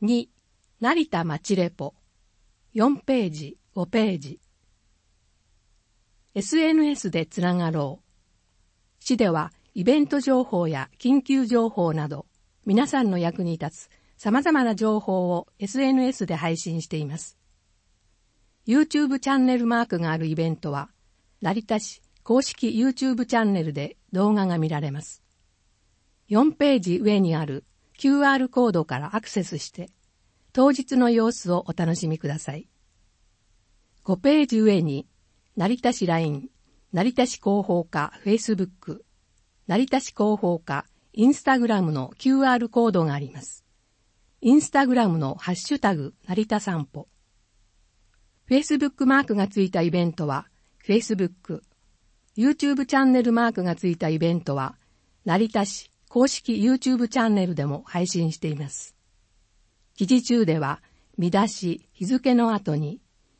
2、成田町レポ。4ページ、5ページ。SNS でつながろう。市ではイベント情報や緊急情報など、皆さんの役に立つ様々な情報を SNS で配信しています。YouTube チャンネルマークがあるイベントは、成田市公式 YouTube チャンネルで動画が見られます。4ページ上にある QR コードからアクセスして、当日の様子をお楽しみください。5ページ上に、成田市 LINE、成田市広報課 Facebook、成田市広報課 Instagram の QR コードがあります。Instagram のハッシュタグ成田散歩。Facebook マークがついたイベントは Facebook、YouTube チャンネルマークがついたイベントは成田市公式 YouTube チャンネルでも配信しています。記事中では見出し、日付の後に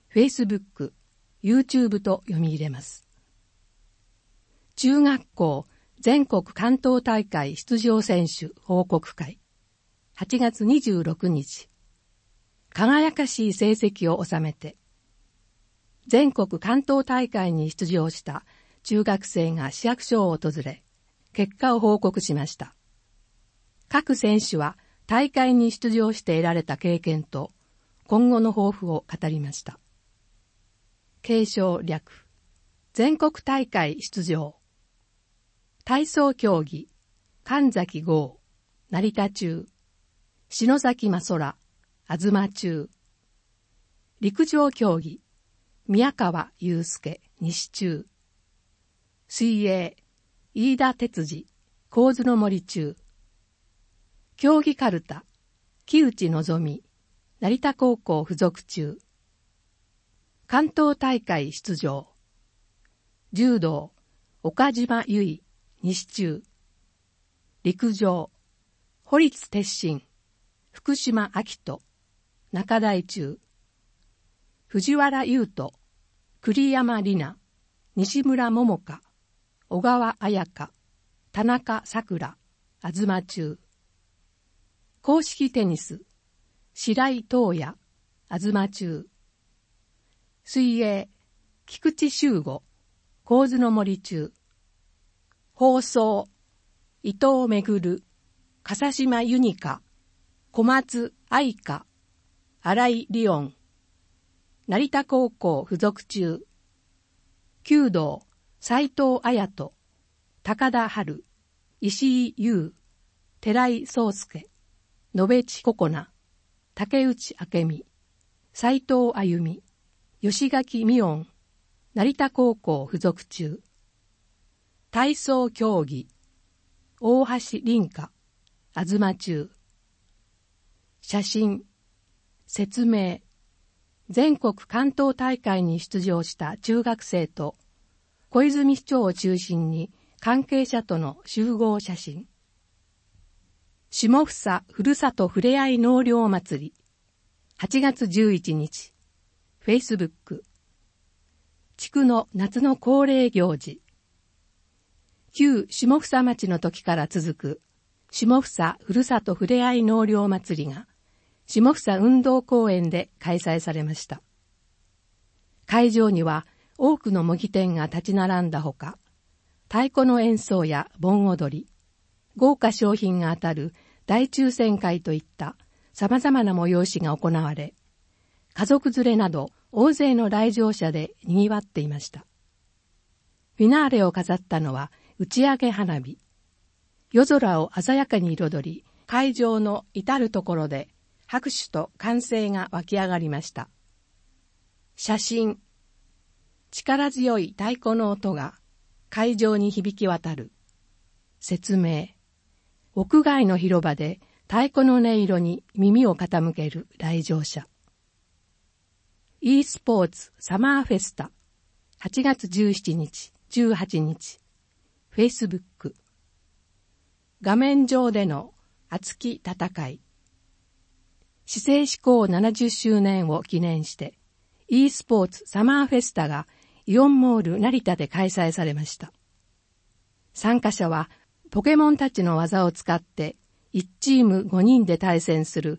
Facebook、YouTube と読み入れます。中学校全国関東大会出場選手報告会。8月26日。輝かしい成績を収めて、全国関東大会に出場した中学生が市役所を訪れ、結果を報告しました。各選手は大会に出場して得られた経験と今後の抱負を語りました。継承略。全国大会出場。体操競技、神崎豪、成田中。篠崎真空、東中。陸上競技、宮川祐介、西中。水泳、飯田哲司、神津の森中。競技かるた、木内のぞみ、成田高校附属中。関東大会出場。柔道、岡島由衣、西中。陸上、堀津鉄心、福島明人、中大中。藤原優斗、栗山里奈、西村桃香、小川彩香、田中さくら、東中。公式テニス、白井東也、東中。水泳、菊池修吾、神津の森中。放送、伊藤めぐる、笠島ユニカ、小松愛香、新井リオン。成田高校附属中。弓道、斉藤彩人、高田春、石井優、寺井壮介、野辺地ココナ、竹内明美、斉藤あゆみ、吉垣美音、成田高校附属中。体操競技、大橋凛香、東中。写真、説明、全国関東大会に出場した中学生と小泉市長を中心に関係者との集合写真。下総ふるさとふれあい納涼祭り。8月11日。Facebook。地区の夏の恒例行事。旧下総町の時から続く下総ふるさとふれあい納涼祭りが下総運動公園で開催されました。会場には多くの模擬店が立ち並んだほか、太鼓の演奏や盆踊り、豪華賞品が当たる大抽選会といった様々な催しが行われ、家族連れなど大勢の来場者で賑わっていました。フィナーレを飾ったのは打ち上げ花火。夜空を鮮やかに彩り、会場の至るところで拍手と歓声が湧き上がりました。写真。力強い太鼓の音が会場に響き渡る。説明。屋外の広場で太鼓の音色に耳を傾ける来場者。e スポーツサマーフェスタ。8月17日、18日。Facebook。画面上での熱き戦い。市政施行70周年を記念して、e スポーツサマーフェスタがイオンモール成田で開催されました。参加者はポケモンたちの技を使って1チーム5人で対戦する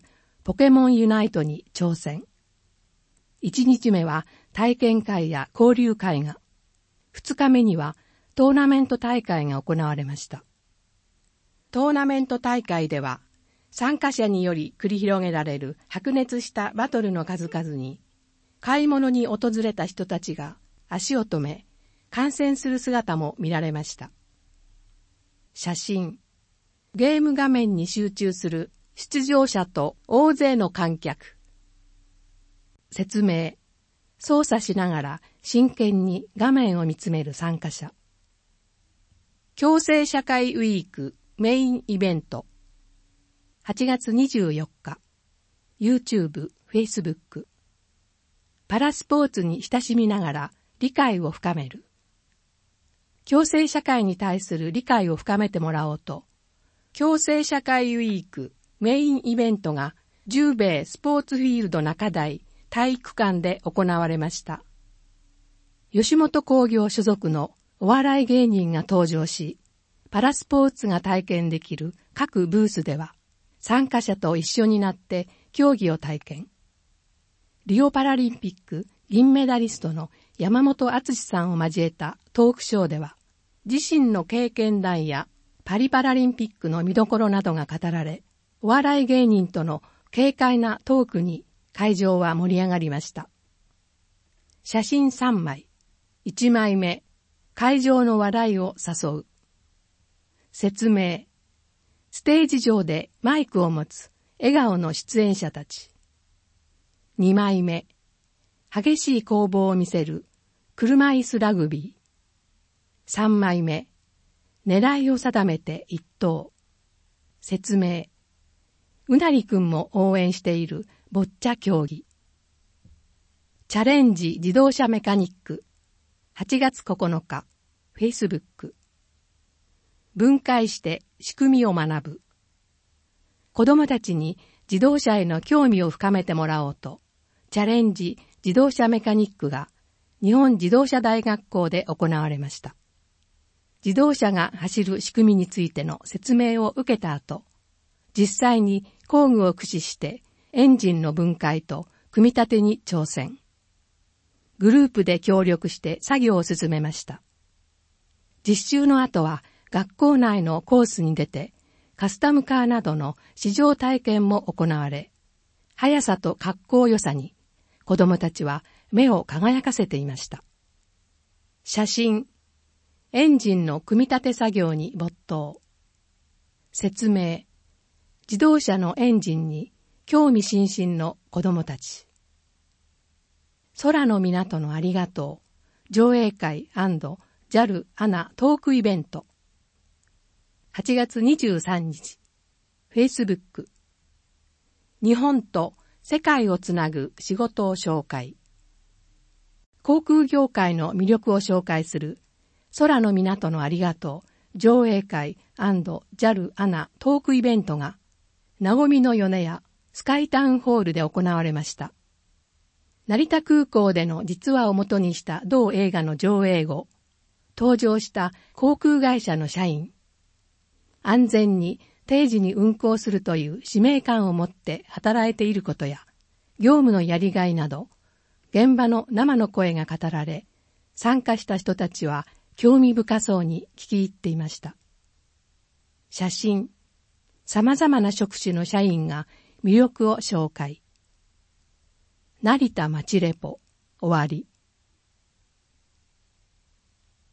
ポケモンユナイトに挑戦。1日目は体験会や交流会が、2日目にはトーナメント大会が行われました。トーナメント大会では、参加者により繰り広げられる白熱したバトルの数々に、買い物に訪れた人たちが足を止め、観戦する姿も見られました。写真。ゲーム画面に集中する出場者と大勢の観客。説明。操作しながら真剣に画面を見つめる参加者。共生社会ウィークメインイベント。8月24日。YouTube、Facebook。パラスポーツに親しみながら理解を深める。共生社会に対する理解を深めてもらおうと、共生社会ウィークメインイベントが十兵衛スポーツフィールド中台体育館で行われました。吉本興業所属のお笑い芸人が登場し、パラスポーツが体験できる各ブースでは、参加者と一緒になって競技を体験。リオパラリンピック銀メダリストの山本篤さんを交えたトークショーでは、自身の経験談やパリパラリンピックの見どころなどが語られ、お笑い芸人との軽快なトークに会場は盛り上がりました。写真3枚。1枚目、会場の笑いを誘う。説明。ステージ上でマイクを持つ笑顔の出演者たち。2枚目、激しい攻防を見せる車椅子ラグビー。3枚目、狙いを定めて一投。説明。うなりくんも応援しているボッチャ競技。チャレンジ自動車メカニック。8月9日、Facebook。分解して仕組みを学ぶ。子供たちに自動車への興味を深めてもらおうと、チャレンジ自動車メカニックが日本自動車大学校で行われました。自動車が走る仕組みについての説明を受けた後、実際に工具を駆使してエンジンの分解と組み立てに挑戦。グループで協力して作業を進めました。実習の後は学校内のコースに出てカスタムカーなどの試乗体験も行われ、速さと格好良さに子供たちは目を輝かせていました。写真。エンジンの組み立て作業に没頭。説明。自動車のエンジンに興味津々の子供たち。空の港のありがとう。上映会&JAL アナトークイベント。8月23日。Facebook。日本と世界をつなぐ仕事を紹介。航空業界の魅力を紹介する空の港のありがとう上映会&JAL アナトークイベントがなごみの米屋スカイタウンホールで行われました。成田空港での実話をもとにした同映画の上映後、登場した航空会社の社員。安全に定時に運航するという使命感を持って働いていることや、業務のやりがいなど、現場の生の声が語られ、参加した人たちは興味深そうに聞き入っていました。写真。様々な職種の社員が魅力を紹介。成田町レポ終わり。